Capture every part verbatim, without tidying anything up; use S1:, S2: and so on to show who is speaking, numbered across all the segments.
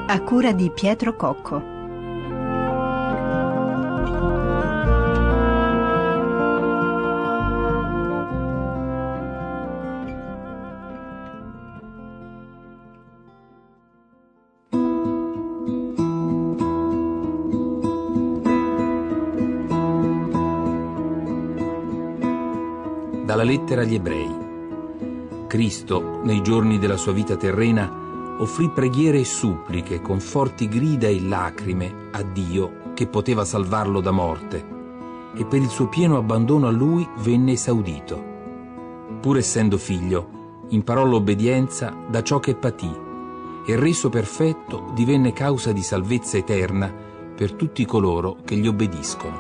S1: a cura di Pietro Cocco.
S2: Dalla lettera agli Ebrei. Cristo, nei giorni della sua vita terrena, offrì preghiere e suppliche con forti grida e lacrime a Dio che poteva salvarlo da morte, e per il suo pieno abbandono a Lui venne esaudito. Pur essendo figlio, imparò l'obbedienza da ciò che patì, e reso perfetto divenne causa di salvezza eterna per tutti coloro che gli obbediscono.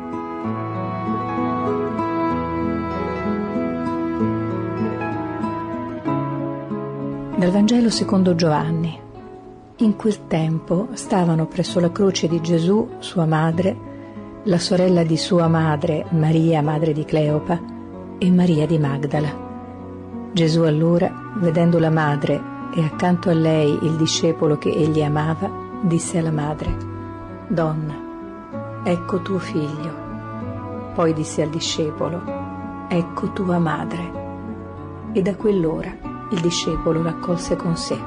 S3: Dal Vangelo secondo Giovanni. In quel tempo stavano presso la croce di Gesù sua madre, la sorella di sua madre Maria, madre di Cleopa, e Maria di Magdala. Gesù allora, vedendo la madre e accanto a lei il discepolo che egli amava, disse alla madre: «Donna, ecco tuo figlio». Poi disse al discepolo: «Ecco tua madre». E da quell'ora il discepolo l'accolse con sé.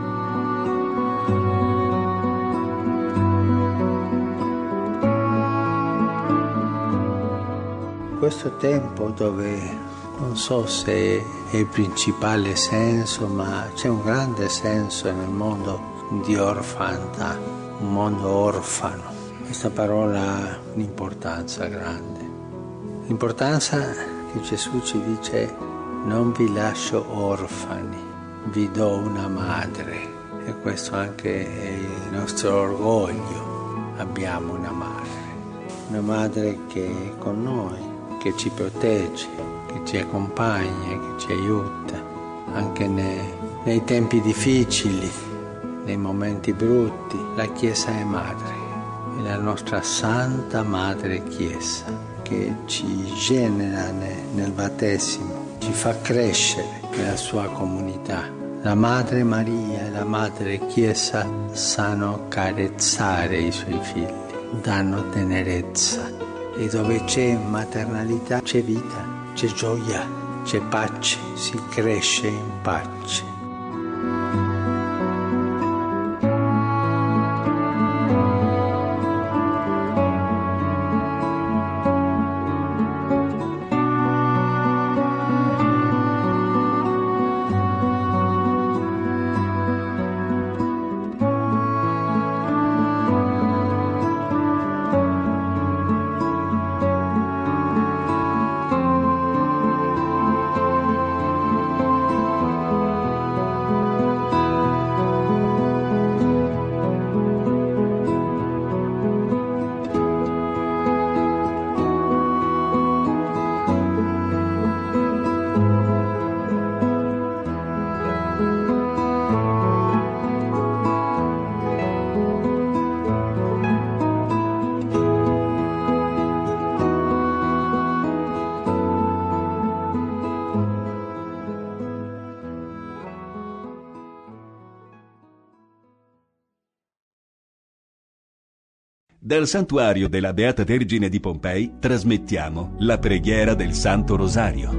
S4: Questo tempo dove non so se è il principale senso, ma c'è un grande senso nel mondo di orfandà, un mondo orfano. Questa parola ha un'importanza grande. L'importanza che Gesù ci dice: non vi lascio orfani, vi do una madre. E questo anche è il nostro orgoglio. Abbiamo una madre, una madre che è con noi, che ci protegge, che ci accompagna, che ci aiuta, anche nei, nei tempi difficili, nei momenti brutti. La Chiesa è madre, è la nostra Santa Madre Chiesa, che ci genera nel, nel battesimo, ci fa crescere nella sua comunità. La Madre Maria e la Madre Chiesa sanno carezzare i suoi figli, danno tenerezza, e dove c'è maternalità c'è vita, c'è gioia, c'è pace, si cresce in pace.
S5: Dal santuario della Beata Vergine di Pompei trasmettiamo la preghiera del Santo Rosario.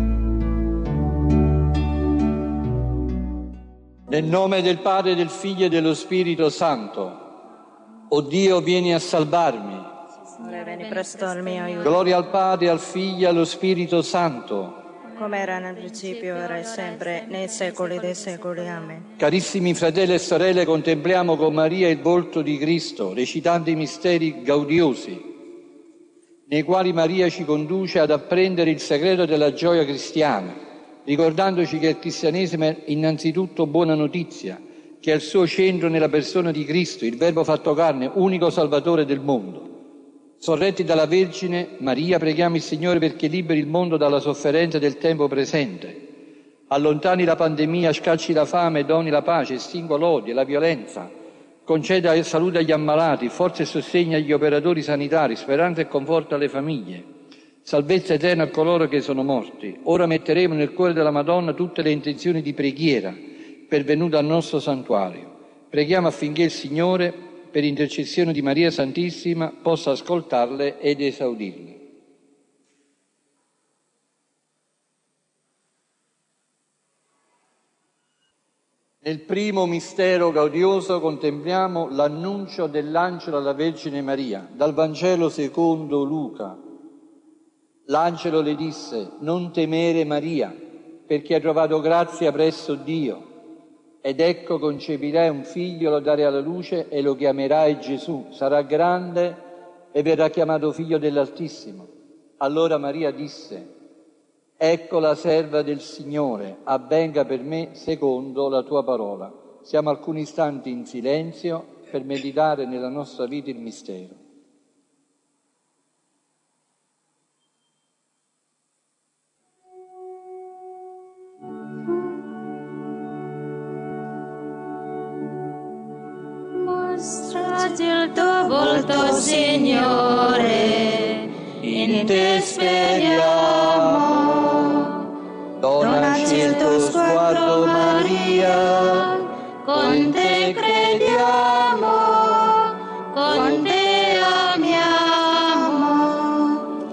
S6: Nel nome del Padre, del Figlio e dello Spirito Santo. O Dio, vieni a salvarmi.
S7: Signore, vieni presto al mio aiuto.
S6: Gloria al Padre, al Figlio e allo Spirito Santo.
S7: Come era nel principio, ora e sempre, nei secoli dei secoli. Amen.
S6: Carissimi fratelli e sorelle, contempliamo con Maria il volto di Cristo, recitando i misteri gaudiosi, nei quali Maria ci conduce ad apprendere il segreto della gioia cristiana, ricordandoci che il cristianesimo è innanzitutto buona notizia, che ha il suo centro nella persona di Cristo, il Verbo fatto carne, unico Salvatore del mondo. Sorretti dalla Vergine Maria, preghiamo il Signore perché liberi il mondo dalla sofferenza del tempo presente, allontani la pandemia, scacci la fame, doni la pace, estingua l'odio e la violenza, conceda salute agli ammalati, forza e sostegno agli operatori sanitari, speranza e conforto alle famiglie, salvezza eterna a coloro che sono morti. Ora metteremo nel cuore della Madonna tutte le intenzioni di preghiera pervenute al nostro santuario. Preghiamo affinché il Signore, per intercessione di Maria Santissima, possa ascoltarle ed esaudirle. Nel primo mistero gaudioso contempliamo l'annuncio dell'angelo alla Vergine Maria. Dal Vangelo secondo Luca. L'angelo le disse: «Non temere, Maria, perché hai trovato grazia presso Dio. Ed ecco concepirai un figlio, lo darai alla luce e lo chiamerai Gesù. Sarà grande e verrà chiamato figlio dell'Altissimo». Allora Maria disse: «Ecco la serva del Signore, avvenga per me secondo la tua parola». Siamo alcuni istanti in silenzio per meditare nella nostra vita il mistero.
S8: Mostrati il tuo volto, Signore, in te speriamo.
S6: Donaci il tuo sguardo, Maria,
S8: con te crediamo, con te amiamo.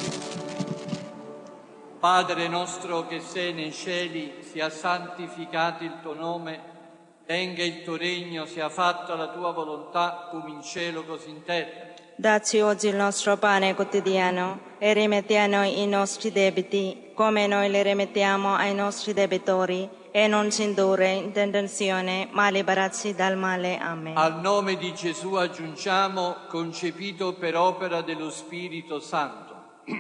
S6: Padre nostro che sei nei cieli, sia santificato il tuo nome, venga il tuo regno, sia fatta la tua volontà, come in cielo così in terra.
S7: Dacci oggi il nostro pane quotidiano e rimetti a noi i nostri debiti, come noi li rimettiamo ai nostri debitori, e non ci indurre in tentazione, ma liberaci dal male. Amen.
S6: Al nome di Gesù aggiungiamo, concepito per opera dello Spirito Santo.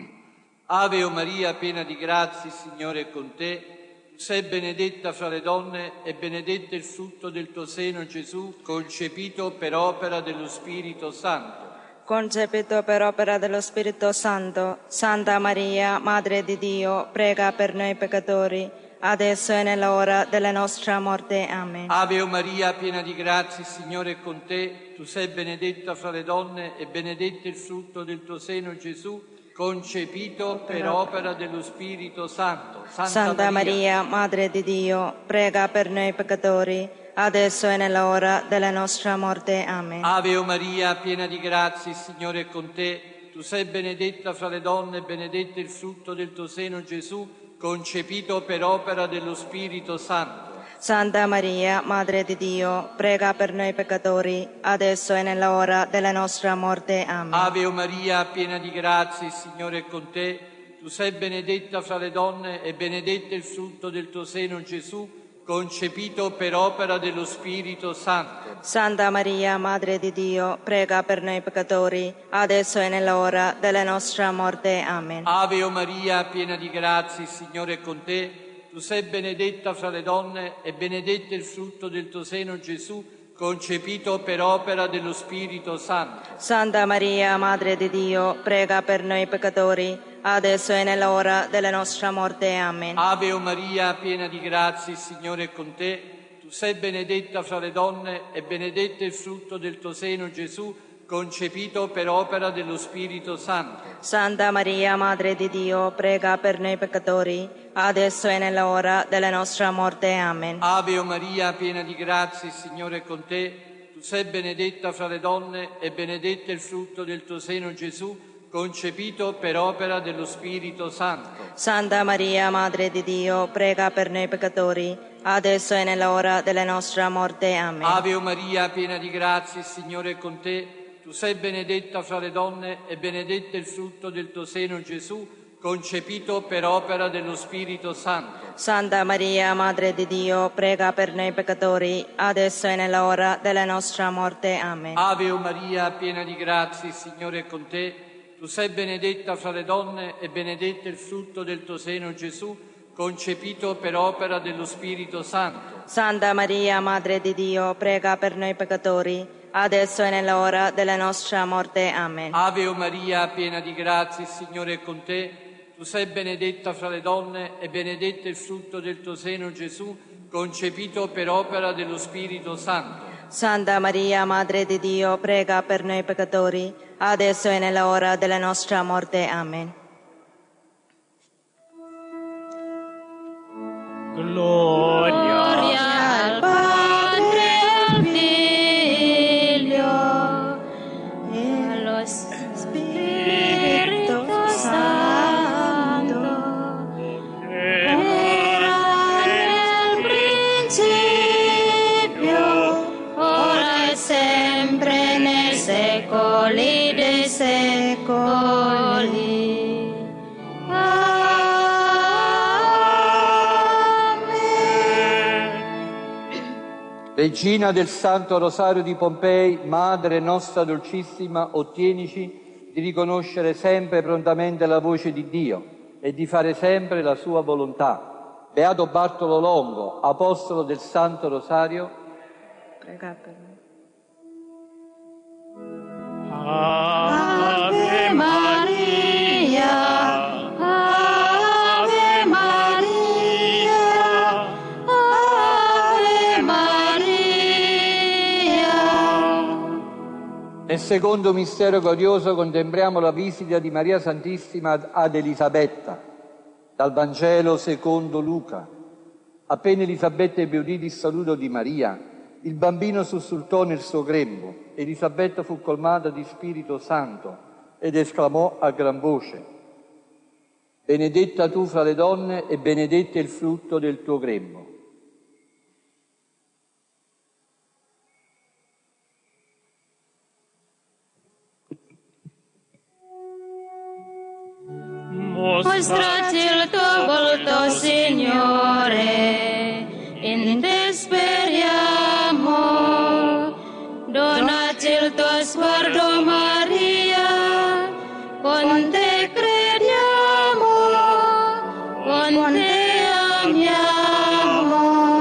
S6: Ave o Maria, piena di grazia, il Signore è con te. Tu sei benedetta fra le donne e benedetto il frutto del tuo seno, Gesù, concepito per opera dello Spirito Santo.
S7: Concepito per opera dello Spirito Santo, Santa Maria, Madre di Dio, prega per noi peccatori, adesso e nell'ora della nostra morte. Amen.
S6: Ave o Maria, piena di grazia, il Signore è con te. Tu sei benedetta fra le donne e benedetto il frutto del tuo seno, Gesù, concepito per opera dello Spirito Santo.
S7: Santa, Santa Maria, Madre di Dio, prega per noi peccatori, adesso e nell'ora della nostra morte. Amen.
S6: Ave o Maria, piena di grazia, il Signore è con te. Tu sei benedetta fra le donne e benedetto il frutto del tuo seno, Gesù, concepito per opera dello Spirito Santo.
S7: Santa Maria, Madre di Dio, prega per noi peccatori, adesso e nell'ora della nostra morte. Amen.
S6: Ave o Maria, piena di grazia, il Signore è con te. Tu sei benedetta fra le donne e benedetto il frutto del tuo seno, Gesù, concepito per opera dello Spirito Santo.
S7: Santa Maria, Madre di Dio, prega per noi peccatori, adesso e nell'ora della nostra morte. Amen.
S6: Ave o Maria, piena di grazia, il Signore è con te. Tu sei benedetta fra le donne e benedetto il frutto del tuo seno, Gesù, concepito per opera dello Spirito Santo.
S7: Santa Maria, Madre di Dio, prega per noi peccatori, adesso e nell'ora della nostra morte. Amen.
S6: Ave o Maria, piena di grazia, il Signore è con te. Tu sei benedetta fra le donne e benedetto il frutto del tuo seno, Gesù, concepito per opera dello Spirito Santo.
S7: Santa Maria, Madre di Dio, prega per noi peccatori, adesso e nell'ora della nostra morte. Amen.
S6: Ave o Maria, piena di grazia, il Signore è con te. Tu sei benedetta fra le donne e benedetto il frutto del tuo seno, Gesù, concepito per opera dello Spirito Santo.
S7: Santa Maria, Madre di Dio, prega per noi peccatori, adesso e nell'ora della nostra morte. Amen.
S6: Ave o Maria, piena di grazia, il Signore è con te. Tu sei benedetta fra le donne e benedetto il frutto del tuo seno, Gesù, concepito per opera dello Spirito Santo.
S7: Santa Maria, Madre di Dio, prega per noi peccatori, adesso e nell'ora della nostra morte. Amen.
S6: Ave o Maria, piena di grazia, il Signore è con te. Tu sei benedetta fra le donne e benedetto il frutto del tuo seno, Gesù, concepito per opera dello Spirito Santo.
S7: Santa Maria, Madre di Dio, prega per noi peccatori, adesso e nell'ora della nostra morte. Amen.
S6: Ave o Maria, piena di grazia, il Signore è con te. Tu sei benedetta fra le donne e benedetto il frutto del tuo seno, Gesù, concepito per opera dello Spirito Santo.
S7: Santa Maria, Madre di Dio, prega per noi peccatori, adesso e nell'ora della nostra morte. Amen.
S8: Gloria al Padre, al Figlio
S6: Regina del Santo Rosario di Pompei, Madre nostra dolcissima, ottienici di riconoscere sempre prontamente la voce di Dio e di fare sempre la sua volontà. Beato Bartolo Longo, Apostolo del Santo Rosario,
S7: Prega per me.
S8: Ave Maria, Ave Maria, Ave Maria.
S6: Nel secondo mistero glorioso contempliamo la visita di Maria Santissima ad Elisabetta, dal Vangelo secondo Luca. Appena Elisabetta ebbe udito il saluto di Maria, il bambino sussultò nel suo grembo. Elisabetta fu colmata di Spirito Santo ed esclamò a gran voce: benedetta tu fra le donne e benedetto è il frutto del tuo grembo.
S8: Mostrati il tuo volto, Signore, in te speriamo. Donati il tuo sguardo, Maria, con te crediamo, con te amiamo.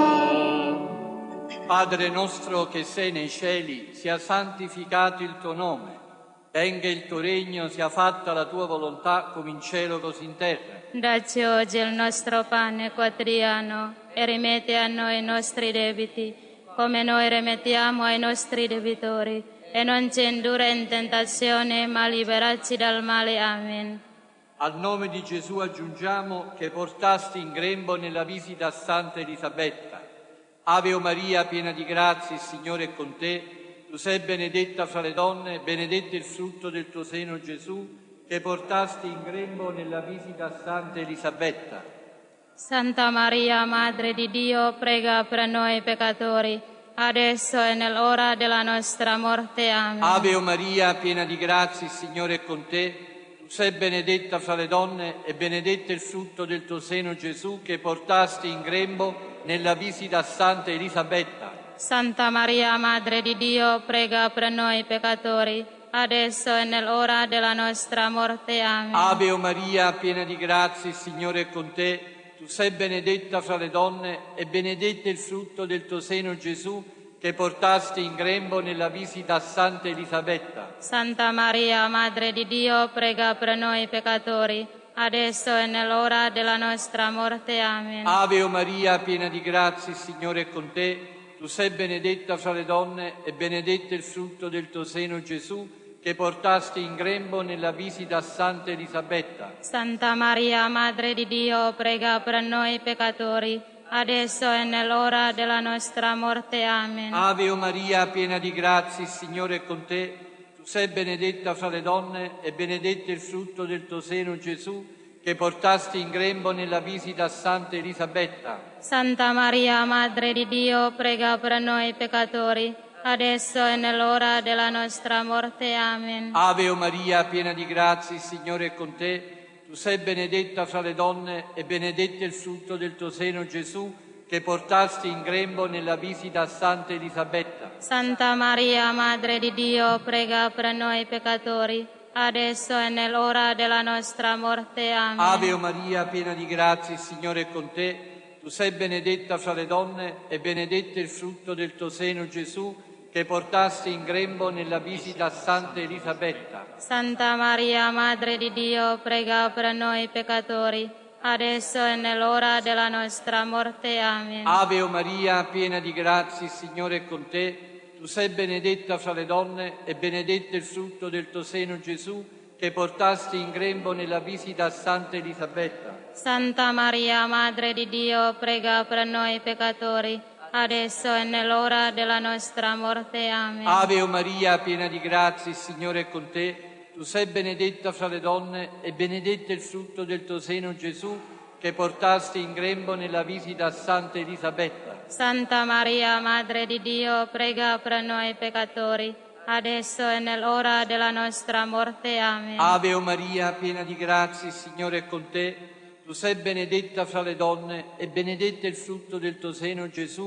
S6: Padre nostro che sei nei cieli, sia santificato il tuo nome. Venga il tuo regno, sia fatta la tua volontà, come in cielo così in terra.
S8: Dacci oggi il nostro pane quotidiano e rimetti a noi i nostri debiti, come noi rimettiamo ai nostri debitori, e non ci indurre in tentazione, ma liberarci dal male. Amen.
S6: Al nome di Gesù aggiungiamo che portasti in grembo nella visita a Santa Elisabetta. Ave o Maria, piena di grazia, il Signore è con te. Tu sei benedetta fra le donne, benedetto il frutto del tuo seno, Gesù, che portasti in grembo nella visita a Santa Elisabetta.
S8: Santa Maria, Madre di Dio, prega per noi peccatori, adesso e nell'ora della nostra morte. Amen.
S6: Ave o Maria, piena di grazia, il Signore è con te. Tu sei benedetta fra le donne e benedetto il frutto del tuo seno, Gesù, che portasti in grembo nella visita a Santa Elisabetta.
S8: Santa Maria, Madre di Dio, prega per noi peccatori, adesso e nell'ora della nostra morte. Amen.
S6: Ave o Maria, piena di grazia, il Signore è con te. Tu sei benedetta fra le donne e benedetto il frutto del tuo seno, Gesù, che portasti in grembo nella visita a Santa Elisabetta.
S8: Santa Maria, Madre di Dio, prega per noi peccatori, adesso e nell'ora della nostra morte. Amen.
S6: Ave o Maria, piena di grazia, il Signore è con te. Tu sei benedetta fra le donne e benedetto il frutto del tuo seno, Gesù, che portasti in grembo nella visita a Santa Elisabetta.
S8: Santa Maria, Madre di Dio, prega per noi peccatori, adesso e nell'ora della nostra morte. Amen.
S6: Ave o Maria, piena di grazia, il Signore è con te. Tu sei benedetta fra le donne e benedetto il frutto del tuo seno, Gesù, che portasti in grembo nella visita a Santa Elisabetta.
S8: Santa Maria, Madre di Dio, prega per noi peccatori, adesso e nell'ora della nostra morte. Amen.
S6: Ave o Maria, piena di grazia, il Signore è con te. Tu sei benedetta fra le donne e benedetto il frutto del tuo seno, Gesù, che portasti in grembo nella visita a Santa Elisabetta.
S8: Santa Maria, Madre di Dio, prega per noi peccatori, adesso e nell'ora della nostra morte. Amen.
S6: Ave o Maria, piena di grazia, il Signore è con te. Tu sei benedetta fra le donne e benedetto il frutto del tuo seno, Gesù, che portasti in grembo nella visita a Santa Elisabetta.
S8: Santa Maria, Madre di Dio, prega per noi peccatori, adesso e nell'ora della nostra morte. Amen.
S6: Ave o Maria, piena di grazia, il Signore è con te. Tu sei benedetta fra le donne e benedetto il frutto del tuo seno, Gesù, che portasti in grembo nella visita a Santa Elisabetta.
S8: Santa Maria, Madre di Dio, prega per noi peccatori, adesso e nell'ora della nostra morte. Amen.
S6: Ave o Maria, piena di grazia, il Signore è con te. Tu sei benedetta fra le donne e benedetto il frutto del tuo seno, Gesù, che portasti in grembo nella visita a Santa Elisabetta.
S8: Santa Maria, Madre di Dio, prega per noi peccatori, adesso e nell'ora della nostra morte. Amen.
S6: Ave o Maria, piena di grazia, il Signore è con te. Tu sei benedetta fra le donne e benedetto il frutto del tuo seno, Gesù,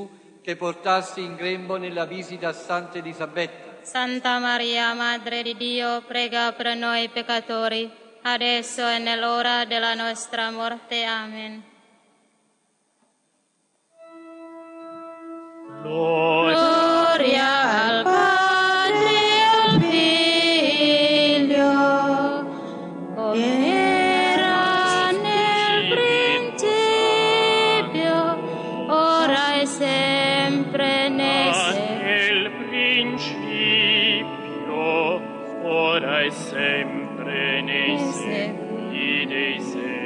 S6: che portasti in grembo nella visita a Santa Elisabetta.
S8: Santa Maria, Madre di Dio, prega per noi peccatori, adesso e nell'ora della nostra morte. Amen. Gloria al Padre e al Figlio, come era nel principio, ora e sempre nei secoli.
S9: Nel principio, ora e sempre nei secoli dei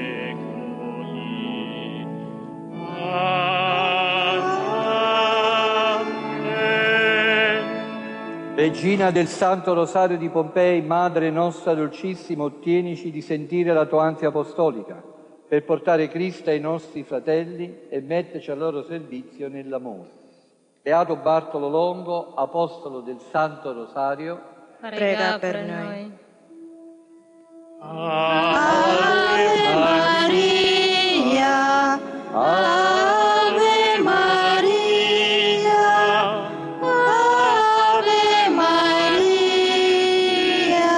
S9: secoli. Amen.
S6: Regina del Santo Rosario di Pompei, Madre nostra dolcissima, ottienici di sentire la tua ansia apostolica, per portare Cristo ai nostri fratelli e metterci al loro servizio nell'amore. Beato Bartolo Longo, apostolo del Santo Rosario,
S7: prega per noi.
S9: Ave
S7: Maria, Ave Maria, Ave Maria.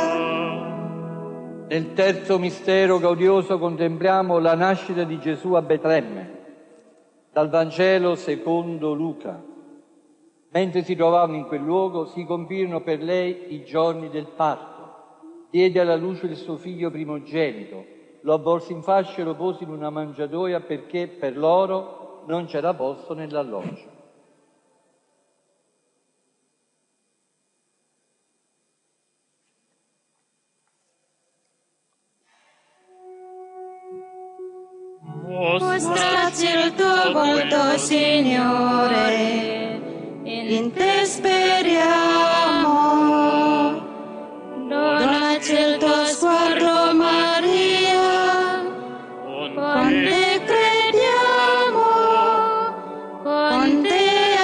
S6: Nel terzo mistero gaudioso contempliamo la nascita di Gesù a Betlemme. Dal Vangelo secondo Luca. Mentre si trovavano in quel luogo, si compirono per lei i giorni del parto. Diede alla luce il suo figlio primogenito, lo avvolse in fasce e lo pose in una mangiatoia perché per loro non c'era posto nell'alloggio.
S8: Mostraci il tuo volto, Signore, in te speriamo. Donaci il tuo sguardo, Maria, con te crediamo, con te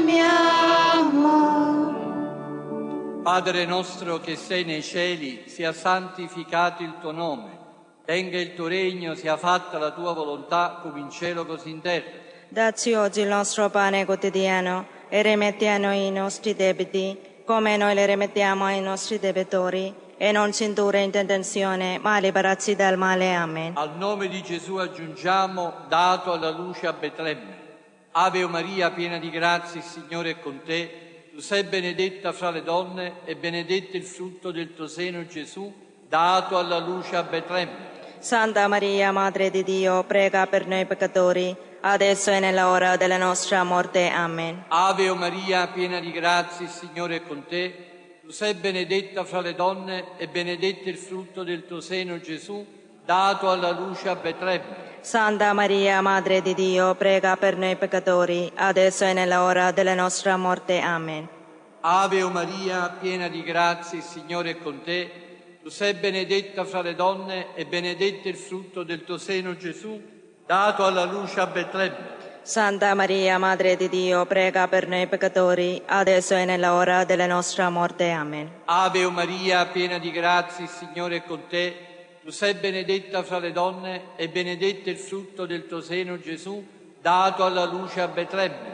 S8: amiamo.
S6: Padre nostro che sei nei cieli, sia santificato il tuo nome. Venga il tuo regno, sia fatta la tua volontà, come in cielo così in terra.
S7: Dacci oggi il nostro pane quotidiano e rimetti a noi i nostri debiti, come noi le rimettiamo ai nostri debitori, e non ci indurre in tentazione, ma liberaci dal male. Amen.
S6: Al nome di Gesù aggiungiamo, dato alla luce a Betlemme. Ave Maria, piena di grazia, il Signore è con te. Tu sei benedetta fra le donne e benedetto il frutto del tuo seno, Gesù, dato alla luce a Betlemme.
S7: Santa Maria, Madre di Dio, prega per noi peccatori, adesso e nell'ora della nostra morte. Amen.
S6: Ave Maria, piena di grazia, il Signore è con te. Tu sei benedetta fra le donne e benedetto il frutto del tuo seno, Gesù, dato alla luce a Betlemme.
S7: Santa Maria, Madre di Dio, prega per noi peccatori, adesso e nell'ora della nostra morte. Amen.
S6: Ave Maria, piena di grazia, il Signore è con te. Tu sei benedetta fra le donne e benedetto il frutto del tuo seno, Gesù, dato alla luce a Betlemme.
S7: Santa Maria, Madre di Dio, prega per noi peccatori, adesso e nell'ora della nostra morte. Amen.
S6: Ave Maria, piena di grazia, il Signore è con te. Tu sei benedetta fra le donne e benedetto il frutto del tuo seno, Gesù, dato alla luce a Betlemme.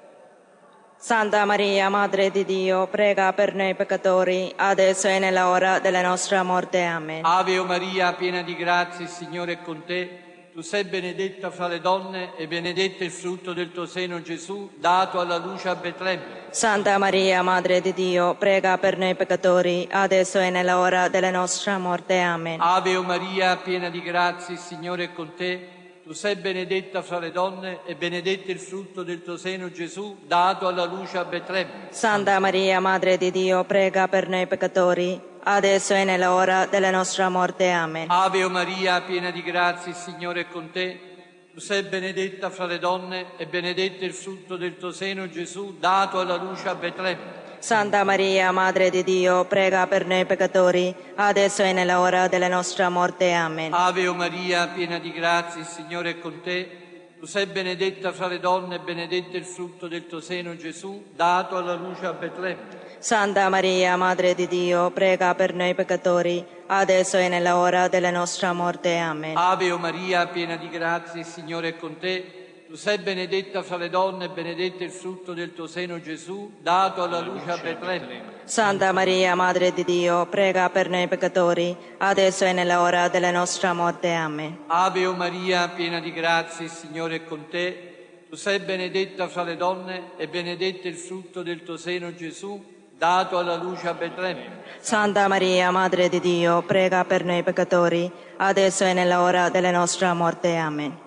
S7: Santa Maria, Madre di Dio, prega per noi peccatori, adesso e nell'ora della nostra morte. Amen.
S6: Ave Maria, piena di grazia, il Signore è con te. Tu sei benedetta fra le donne e benedetto il frutto del tuo seno, Gesù, dato alla luce a Betlemme.
S7: Santa Maria, Madre di Dio, prega per noi peccatori, adesso e nell'ora della nostra morte. Amen.
S6: Ave Maria, piena di grazia, il Signore è con te. Tu sei benedetta fra le donne e benedetto il frutto del tuo seno, Gesù, dato alla luce a Betlemme.
S7: Santa Maria, Madre di Dio, prega per noi peccatori, adesso e nell'ora della nostra morte. Amen.
S6: Ave Maria, piena di grazia, il Signore è con te. Tu sei benedetta fra le donne e benedetto il frutto del tuo seno, Gesù, dato alla luce a Betlemme.
S7: Santa Maria, Madre di Dio, prega per noi peccatori, adesso e nell'ora della nostra morte. Amen.
S6: Ave Maria, piena di grazia, il Signore è con te. Tu sei benedetta fra le donne e benedetto il frutto del tuo seno, Gesù, dato alla luce a Betlemme.
S7: Santa Maria, Madre di Dio, prega per noi peccatori, adesso e nell'ora della nostra morte. Amen.
S6: Ave Maria, piena di grazia, il Signore è con te. Tu sei benedetta fra le donne e benedetto il frutto del tuo seno, Gesù, dato alla luce a Betlemme.
S7: Santa Maria, Madre di Dio, prega per noi peccatori, adesso e nell'ora della nostra morte. Amen.
S6: Ave o Maria, piena di grazia, il Signore è con te. Tu sei benedetta fra le donne e benedetto il frutto del tuo seno, Gesù, dato alla luce a Betlemme.
S7: Santa Maria, Madre di Dio, prega per noi peccatori, adesso e nell'ora della nostra morte. Amen.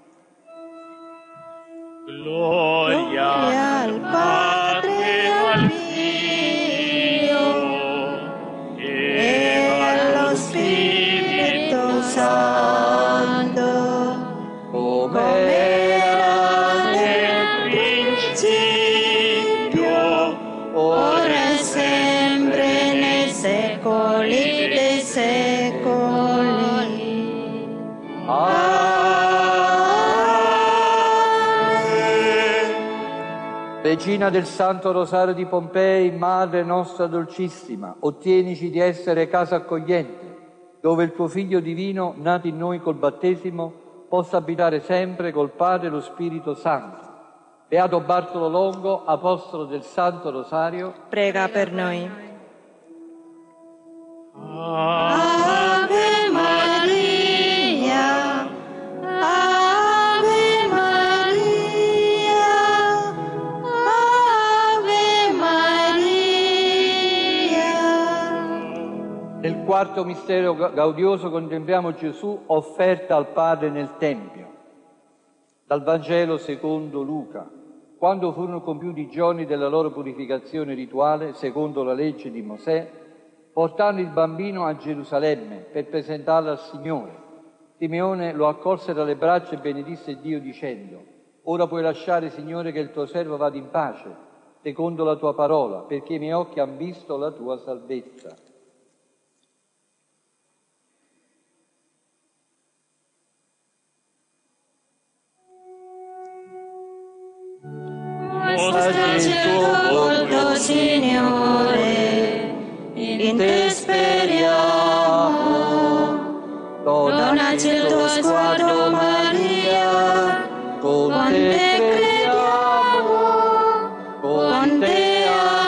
S9: Gloria al Padre, al Figlio e allo Spirito Santo, come era nel principio, ora e sempre, nei secoli dei secoli. Amen.
S6: Regina del Santo Rosario di Pompei, Madre nostra dolcissima, ottienici di essere casa accogliente, dove il tuo Figlio divino, nato in noi col battesimo, possa abitare sempre col Padre e lo Spirito Santo. Beato Bartolo Longo, apostolo del Santo Rosario,
S7: prega per noi.
S9: Ave Maria, Ave Maria, Ave Maria.
S6: Nel quarto mistero gaudioso contempliamo Gesù offerta al Padre nel Tempio. Dal Vangelo secondo Luca. Quando furono compiuti i giorni della loro purificazione rituale, secondo la legge di Mosè, portarono il bambino a Gerusalemme per presentarlo al Signore. Simeone lo accolse dalle braccia e benedisse Dio dicendo: Ora puoi lasciare, Signore, che il tuo servo vada in pace, secondo la tua parola, perché i miei occhi hanno visto la tua salvezza.
S9: Mostraci il tuo volto, Signore, in te speriamo. Donaci il tuo sguardo, Maria, con te crediamo, con te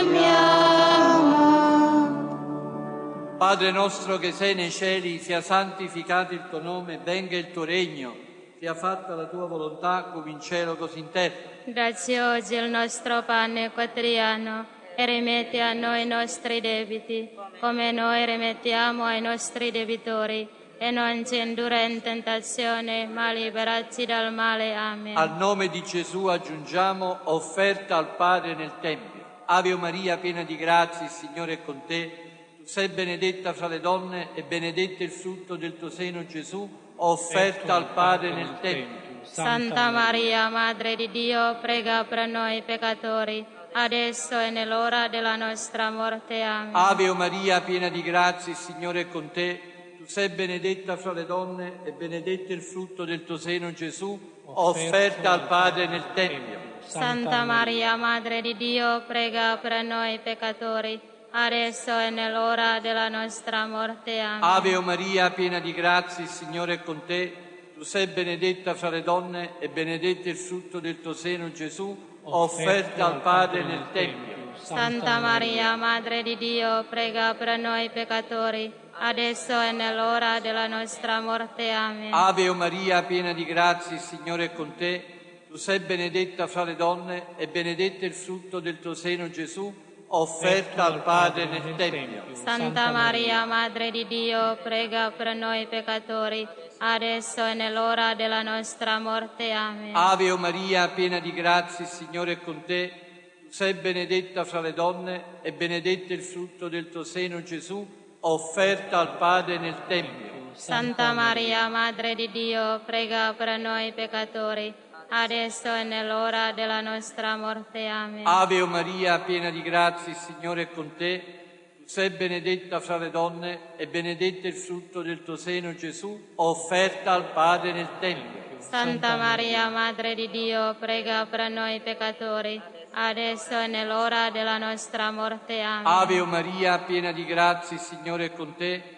S9: amiamo.
S6: Padre nostro che sei nei cieli, sia santificato il tuo nome, venga il tuo regno, sia fatta la tua volontà come in cielo così in terra.
S8: Dacci oggi il nostro pane quotidiano e rimetti a noi i nostri debiti, come noi rimettiamo ai nostri debitori, e non ci indurre in tentazione, ma liberaci dal male. Amen.
S6: Al nome di Gesù aggiungiamo offerta al Padre nel Tempio. Ave Maria, piena di grazia, il Signore è con te. Tu sei benedetta fra le donne e benedetto il frutto del tuo seno, Gesù, offerta al Padre nel Tempio.
S8: Santa Maria, Madre di Dio, prega per noi peccatori, adesso e nell'ora della nostra morte. Amen.
S6: Ave Maria, piena di grazia, il Signore è con te. Tu sei benedetta fra le donne e benedetto il frutto del tuo seno, Gesù, offerta al Padre nel Tempio.
S8: Santa Maria, Madre di Dio, prega per noi peccatori, adesso e nell'ora della nostra morte. Amen.
S6: Ave Maria, piena di grazia, il Signore è con te. Tu sei benedetta fra le donne e benedetto il frutto del tuo seno, Gesù, offerta al Padre nel Tempio.
S8: Santa Maria, Madre di Dio, prega per noi peccatori, adesso e nell'ora della nostra morte. Amen.
S6: Ave Maria, piena di grazia, il Signore è con te. Tu sei benedetta fra le donne e benedetto il frutto del tuo seno, Gesù, offerta al Padre nel Tempio.
S8: Santa Maria, Madre di Dio, prega per noi peccatori, adesso e nell'ora della nostra morte. Amen.
S6: Ave Maria, piena di grazia, il Signore è con te. Tu sei benedetta fra le donne e benedetto il frutto del tuo seno, Gesù, offerta al Padre nel Tempio.
S8: Santa Maria, Madre di Dio, prega per noi peccatori, adesso e nell'ora della nostra morte. Amen.
S6: Ave Maria, piena di grazia, il Signore è con te. Tu sei benedetta fra le donne e benedetto il frutto del tuo seno, Gesù, offerta al Padre nel Tempio.
S8: Santa Maria, Madre di Dio, prega per noi peccatori, adesso e nell'ora della nostra morte. Amen.
S6: Ave Maria, piena di grazia, il Signore è con te. Tu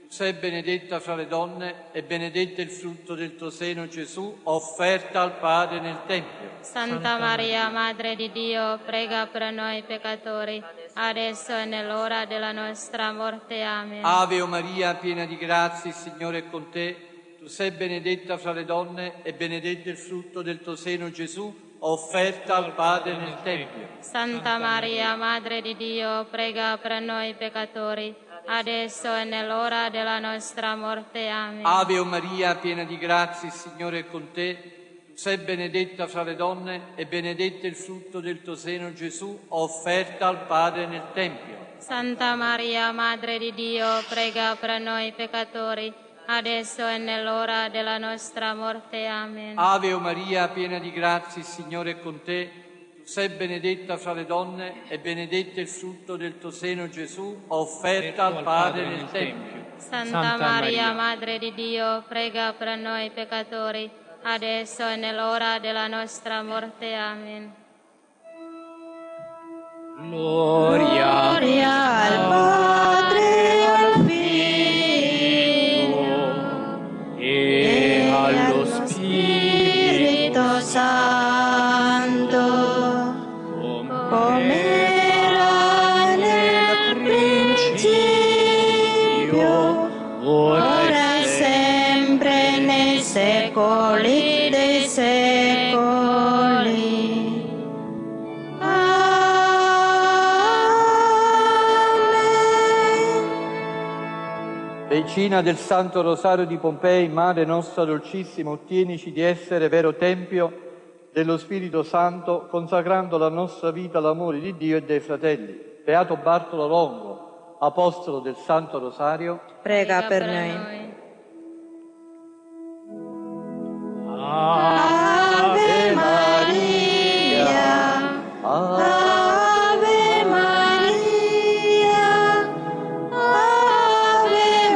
S6: sei benedetta fra le donne e benedetto il frutto del tuo seno, Gesù, offerta al Padre nel Tempio.
S8: Santa Maria, Madre di Dio, prega per noi peccatori, adesso e nell'ora della nostra morte. Amen.
S6: Ave o Maria, piena di grazia, il Signore è con te. Tu sei benedetta fra le donne e benedetto il frutto del tuo seno, Gesù, offerta al Padre nel Tempio.
S8: Santa Maria, Madre di Dio, prega per noi peccatori, adesso e nell'ora della nostra morte. Amen.
S6: Ave o Maria, piena di grazia, il Signore è con te. Tu sei benedetta fra le donne e benedetto il frutto del tuo seno, Gesù, offerta al Padre nel Tempio.
S8: Santa Maria, Madre di Dio, prega per noi peccatori, adesso e nell'ora della nostra morte. Amen.
S6: Ave o Maria, piena di grazia, il Signore è con te. Tu sei benedetta fra le donne e benedetto il frutto del tuo seno, Gesù, offerta al Padre nel Tempio.
S8: Santa Maria, Madre di Dio, prega per noi peccatori, adesso e nell'ora della nostra morte. Amen.
S9: Gloria, Gloria al Padre, al Figlio e allo Spirito Santo, come era nel principio, ora e sempre, nei secoli dei secoli.
S6: Decina del Santo Rosario di Pompei, Madre nostra dolcissima, ottienici di essere vero Tempio dello Spirito Santo, consacrando la nostra vita all'amore di Dio e dei fratelli. Beato Bartolo Longo, Apostolo del Santo Rosario,
S7: prega per noi.
S9: Ave Maria, Ave Maria, Ave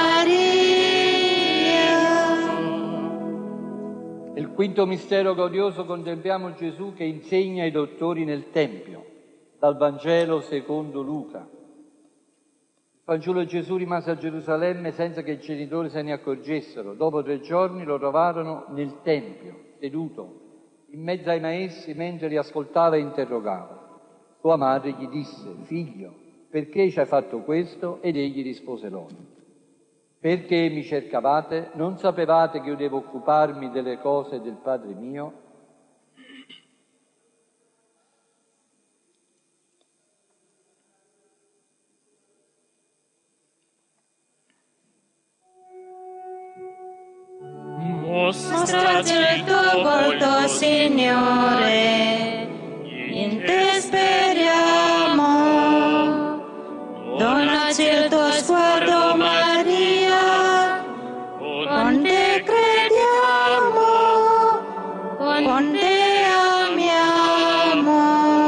S9: Maria.
S6: Nel quinto mistero glorioso contempliamo Gesù che insegna ai dottori nel Tempio, dal Vangelo secondo Luca. Il fanciullo Gesù rimase a Gerusalemme senza che i genitori se ne accorgessero. Dopo tre giorni lo trovarono nel Tempio, seduto, in mezzo ai maestri, mentre li ascoltava e interrogava. Sua madre gli disse: «Figlio, perché ci hai fatto questo?» Ed egli rispose loro: «Perché mi cercavate? Non sapevate che io devo occuparmi delle cose del Padre mio?»
S9: Mostrati il tuo volto, Signore, in te speriamo. Donaci il tuo sguardo, Maria, con te crediamo, con te amiamo.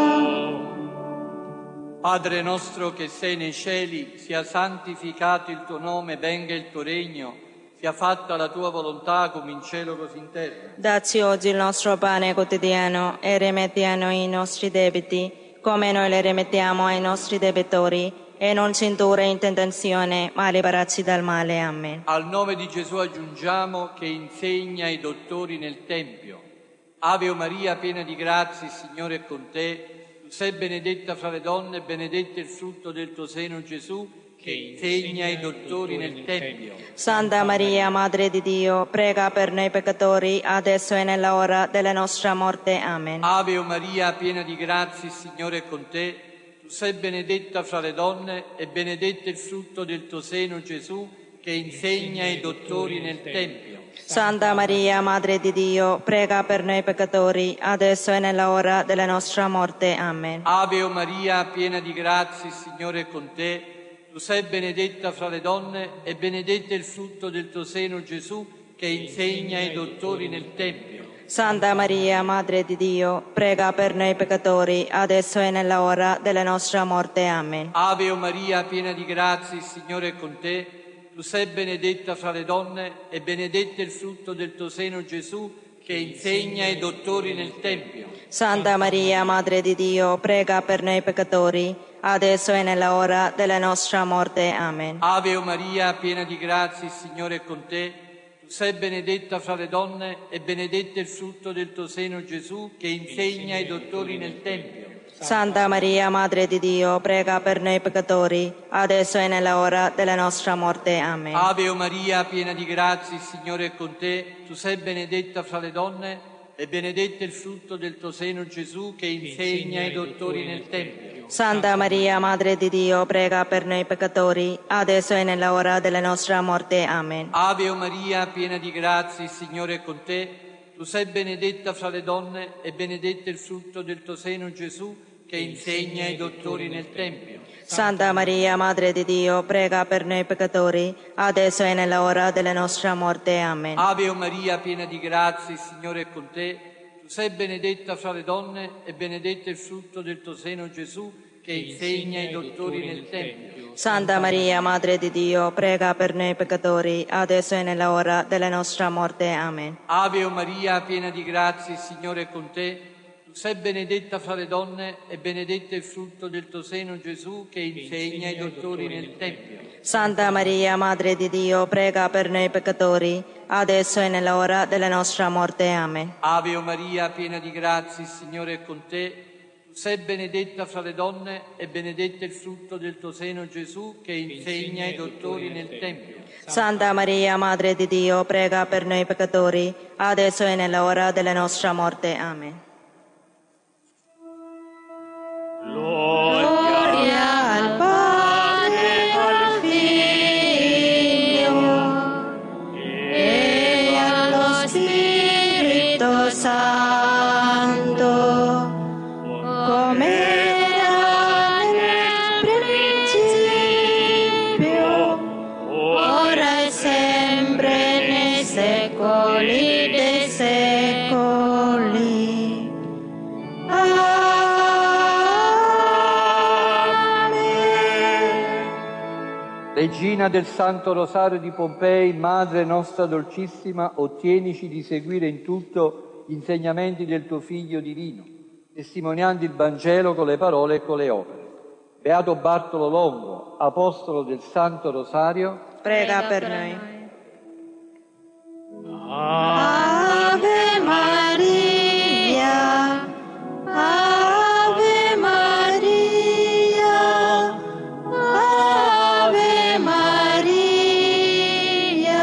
S6: Padre nostro che sei nei cieli, sia santificato il tuo nome, venga il tuo regno, sia fatta la tua volontà come in cielo così in terra.
S7: Dacci oggi il nostro pane quotidiano e rimetti a noi i nostri debiti, come noi le rimettiamo ai nostri debitori, e non ci indurre in tentazione, ma liberaci dal male. Amen.
S6: Al nome di Gesù aggiungiamo che insegna ai dottori nel Tempio. Ave o Maria, piena di grazia, il Signore è con te. Tu sei benedetta fra le donne e benedetto il frutto del tuo seno, Gesù, che insegna ai dottori nel Tempio.
S7: Santa Maria, Madre di Dio, prega per noi peccatori, adesso e nella ora della nostra morte. Amen.
S6: Ave o Maria, piena di grazia, il Signore è con te. Tu sei benedetta fra le donne e benedetto il frutto del tuo seno, Gesù, che insegna ai dottori nel Tempio.
S7: Santa Maria, Madre di Dio, prega per noi peccatori, adesso e nella ora della nostra morte. Amen.
S6: Ave o Maria, piena di grazia, il Signore è con te. Tu sei benedetta fra le donne e benedetto il frutto del tuo seno, Gesù, che insegna ai dottori nel Tempio.
S7: Santa Maria, Madre di Dio, prega per noi peccatori, adesso e nella ora della nostra morte. Amen.
S6: Ave o Maria, piena di grazia, il Signore è con te. Tu sei benedetta fra le donne e benedetto il frutto del tuo seno, Gesù, che insegna ai dottori nel Tempio.
S7: Santa Maria, Madre di Dio, prega per noi peccatori, adesso e nella ora della nostra morte. Amen.
S6: Ave o Maria, piena di grazia, il Signore è con te. Tu sei benedetta fra le donne e benedetto il frutto del tuo seno, Gesù, che insegna ai dottori nel Tempio.
S7: Santa Maria, Madre di Dio, prega per noi peccatori, adesso e nella ora della nostra morte. Amen.
S6: Ave o Maria, piena di grazia, il Signore è con te. Tu sei benedetta fra le donne e benedetto il frutto del tuo seno, Gesù, che insegna ai dottori nel Tempio.
S7: Santa Maria, Madre di Dio, prega per noi peccatori, adesso e nella ora della nostra morte. Amen.
S6: Ave o Maria, piena di grazia, il Signore è con te. Tu sei benedetta fra le donne e benedetto il frutto del tuo seno, Gesù, che insegna ai dottori nel Tempio.
S7: Santa Maria, Madre di Dio, prega per noi peccatori, adesso e nella ora della nostra morte. Amen.
S6: Ave o Maria, piena di grazia, il Signore è con te. Tu sei benedetta fra le donne e benedetto il frutto del tuo seno, Gesù, che insegna ai dottori nel Tempio.
S7: Santa Maria, Madre di Dio, prega per noi peccatori, adesso e nella ora della nostra morte. Amen.
S6: Ave o Maria, piena di grazia, il Signore è con te. Tu sei benedetta fra le donne e benedetto il frutto del tuo seno, Gesù, che insegna ai dottori nel Tempio.
S7: Santa Maria, Madre di Dio, prega per noi peccatori, adesso e nella ora della nostra morte. Amen.
S6: Ave o Maria, piena di grazia, il Signore è con te. Tu sei benedetta fra le donne e benedetto il frutto del tuo seno, Gesù, che insegna ai dottori nel Tempio.
S7: Santa Maria, Madre di Dio, prega per noi peccatori, adesso e nella ora della nostra morte. Amen.
S9: Gloria al Padre, al Figlio e allo Spirito Santo, come era nel principio, ora e sempre, nei secoli dei secoli. Amen.
S6: Regina del Santo Rosario di Pompei, Madre nostra dolcissima, ottienici di seguire in tutto gli insegnamenti del tuo Figlio divino, testimoniando il Vangelo con le parole e con le opere. Beato Bartolo Longo, apostolo del Santo Rosario,
S7: prega per noi.
S9: Ave Maria, Ave Maria, Ave Maria.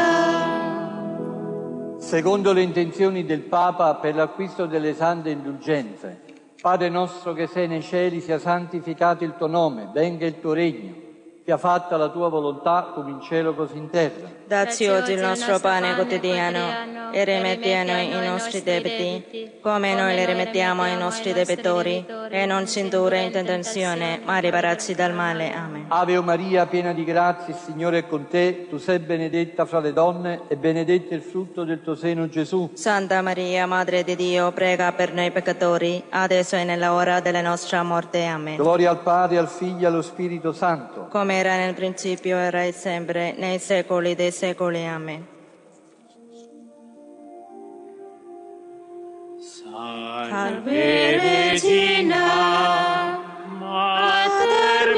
S6: secondo le intenzioni del Papa per l'acquisto delle sante indulgenze. Padre nostro che sei nei cieli, sia santificato il tuo nome, venga il tuo regno, sia fatta la tua volontà come in cielo così in terra.
S7: Dacci oggi il nostro pane quotidiano e rimetti a noi i nostri debiti, come noi li rimettiamo ai nostri debitori, e non ci indurre in tentazione, ma liberarci dal male. Amen.
S6: Ave o Maria, piena di grazia, il Signore è con te. Tu sei benedetta fra le donne e benedetto il frutto del tuo seno, Gesù.
S7: Santa Maria, Madre di Dio, prega per noi peccatori, adesso e nella ora della nostra morte. Amen.
S6: Gloria al Padre, al Figlio e allo Spirito Santo.
S7: Come era nel principio, ora e sempre, nei secoli dei secoli. Amen.
S9: Salve Regina, Mater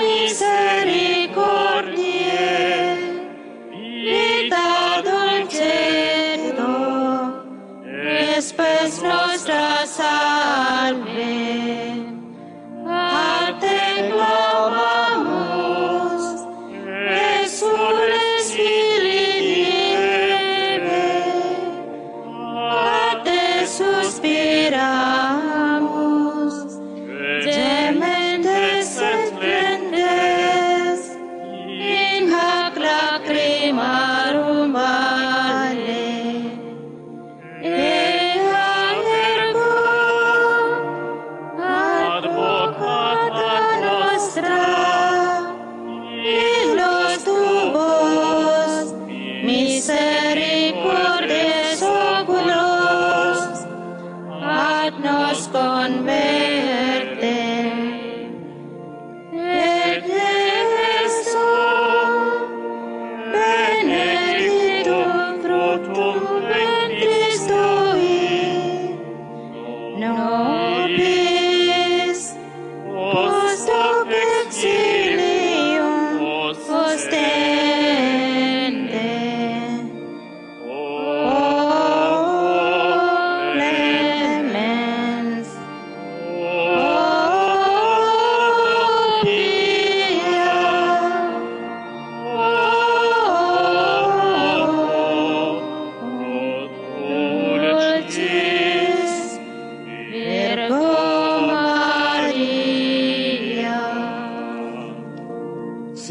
S9: misericordiae, vita dulcedo, et spes nostra salve. A te clamamus, exules Filii Eve, a te suspiramus,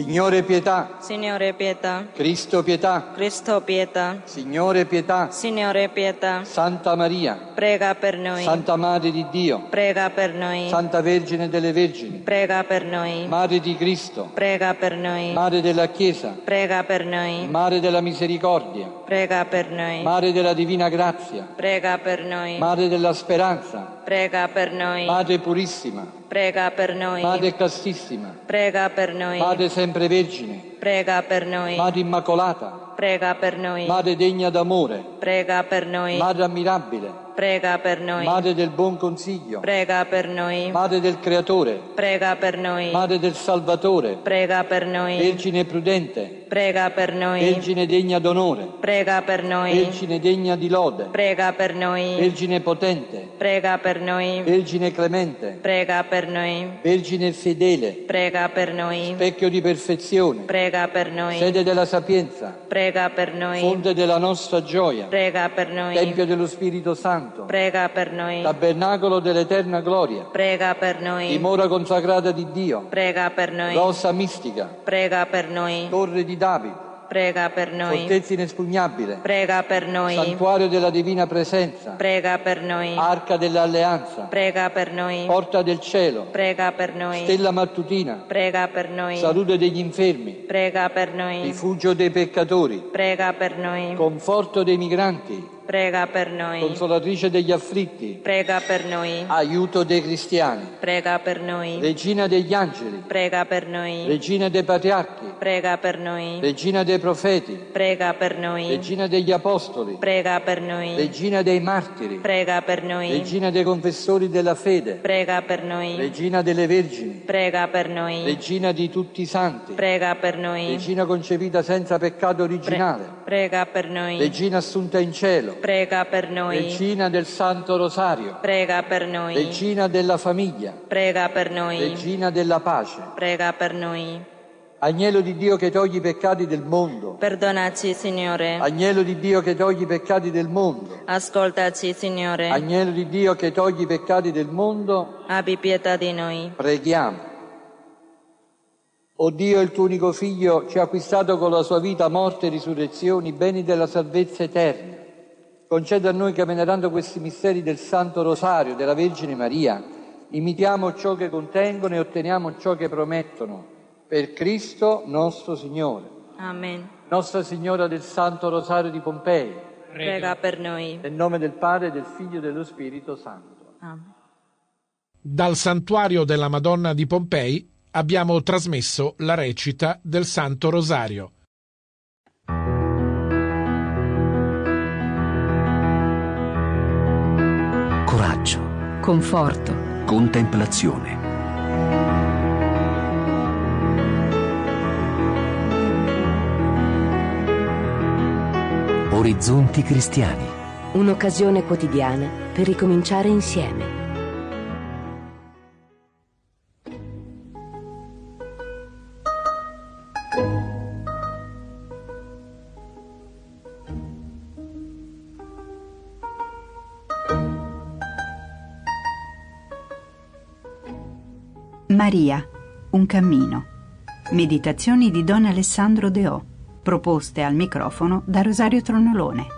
S6: Signore pietà.
S7: Signore pietà.
S6: Cristo pietà.
S7: Cristo pietà.
S6: Signore pietà.
S7: Signore pietà.
S6: Santa Maria.
S7: Prega per noi.
S6: Santa Madre di Dio.
S7: Prega per noi.
S6: Santa Vergine delle Vergini.
S7: Prega per noi.
S6: Madre di Cristo.
S7: Prega per noi.
S6: Madre della Chiesa.
S7: Prega per noi.
S6: Madre della Misericordia.
S7: Prega per noi.
S6: Madre della Divina Grazia.
S7: Prega per noi.
S6: Madre della Speranza.
S7: Prega per noi.
S6: Madre Purissima.
S7: Prega per noi.
S6: Madre Castissima.
S7: Prega per noi.
S6: Madre Sempre Vergine.
S7: Prega per noi.
S6: Madre Immacolata.
S7: Prega per noi.
S6: Madre degna d'amore.
S7: Prega per noi.
S6: Madre ammirabile.
S7: Prega per noi.
S6: Madre del buon consiglio.
S7: Prega per noi.
S6: Madre del Creatore.
S7: Prega per noi.
S6: Madre del Salvatore.
S7: Prega per noi.
S6: Vergine prudente.
S7: Prega per noi.
S6: Vergine degna d'onore.
S7: Prega per noi.
S6: Vergine degna di lode.
S7: Prega per noi.
S6: Vergine potente.
S7: Prega per noi.
S6: Vergine clemente.
S7: Prega per noi.
S6: Vergine fedele.
S7: Prega per noi.
S6: Specchio di perfezione.
S7: Prega per noi.
S6: Sede della sapienza.
S7: Prega per noi.
S6: Fonte della nostra gioia.
S7: Prega per noi.
S6: Tempio dello Spirito Santo.
S7: Prega per noi.
S6: Tabernacolo dell'eterna gloria.
S7: Prega per noi.
S6: Dimora consacrata di Dio.
S7: Prega per noi.
S6: Rosa mistica.
S7: Prega per noi.
S6: Torre di Davide.
S7: Prega per noi.
S6: Fortezza inespugnabile.
S7: Prega per noi.
S6: Santuario della divina presenza.
S7: Prega per noi.
S6: Arca dell'alleanza.
S7: Prega per noi.
S6: Porta del cielo.
S7: Prega per noi.
S6: Stella mattutina.
S7: Prega per noi.
S6: Salute degli infermi.
S7: Prega per noi.
S6: Rifugio dei peccatori.
S7: Prega per noi.
S6: Conforto dei migranti.
S7: Prega per noi.
S6: Consolatrice degli afflitti.
S7: Prega per noi.
S6: Aiuto dei cristiani.
S7: Prega per noi.
S6: Regina degli angeli.
S7: Prega per noi.
S6: Regina dei patriarchi.
S7: Prega per noi.
S6: Regina dei profeti.
S7: Prega per noi.
S6: Regina degli apostoli.
S7: Prega per noi.
S6: Regina dei martiri.
S7: Prega per noi.
S6: Regina dei confessori della fede.
S7: Prega per noi.
S6: Regina delle vergini.
S7: Prega per noi.
S6: Regina di tutti i santi.
S7: Prega per noi.
S6: Regina concepita senza peccato originale.
S7: Prega per noi.
S6: Regina assunta in cielo.
S7: Prega per noi.
S6: Regina del Santo Rosario.
S7: Prega per noi.
S6: Regina della famiglia.
S7: Prega per noi.
S6: Regina della pace.
S7: Prega per noi.
S6: Agnello di Dio che togli i peccati del mondo.
S7: Perdonaci, Signore.
S6: Agnello di Dio che togli i peccati del mondo.
S7: Ascoltaci, Signore.
S6: Agnello di Dio che togli i peccati del mondo.
S7: Abbi pietà di noi.
S6: Preghiamo. O Dio, il tuo unico Figlio ci ha acquistato con la sua vita, morte e risurrezione i beni della salvezza eterna. Conceda a noi che, venerando questi misteri del Santo Rosario della Vergine Maria, imitiamo ciò che contengono e otteniamo ciò che promettono. Per Cristo nostro Signore.
S7: Amen.
S6: Nostra Signora del Santo Rosario di Pompei.
S7: Prega per noi.
S6: Nel nome del Padre, del Figlio e dello Spirito Santo.
S7: Amen.
S10: Dal Santuario della Madonna di Pompei abbiamo trasmesso la recita del Santo Rosario.
S11: Coraggio,
S1: conforto,
S11: contemplazione. Orizzonti cristiani.
S12: Un'occasione quotidiana per ricominciare insieme.
S1: Maria, un cammino. Meditazioni di Don Alessandro Deò, proposte al microfono da Rosario Tronolone.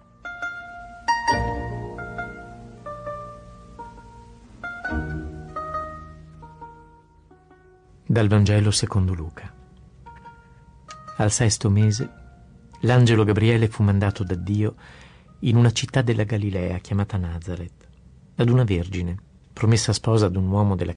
S13: Dal Vangelo secondo Luca. Al sesto mese, l'angelo Gabriele fu mandato da Dio in una città della Galilea chiamata Nazaret, ad una vergine, promessa sposa ad un uomo della